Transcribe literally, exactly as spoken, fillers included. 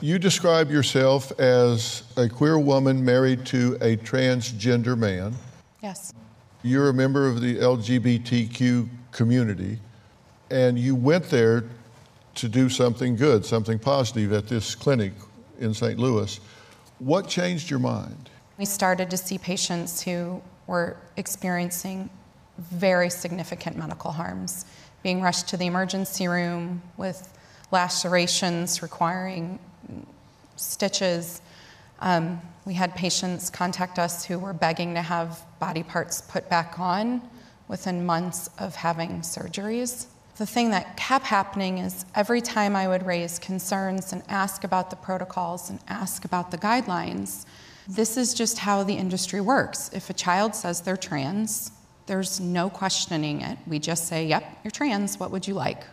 You describe yourself as a queer woman married to a transgender man. Yes. You're a member of the L G B T Q community, and you went there to do something good, something positive at this clinic in Saint Louis. What changed your mind? We started to see patients who were experiencing very significant medical harms, being rushed to the emergency room with lacerations requiring stitches. Um, we had patients contact us who were begging to have body parts put back on within months of having surgeries. The thing that kept happening is every time I would raise concerns and ask about the protocols and ask about the guidelines, this is just how the industry works. If a child says they're trans, there's no questioning it. We just say, yep, you're trans, what would you like?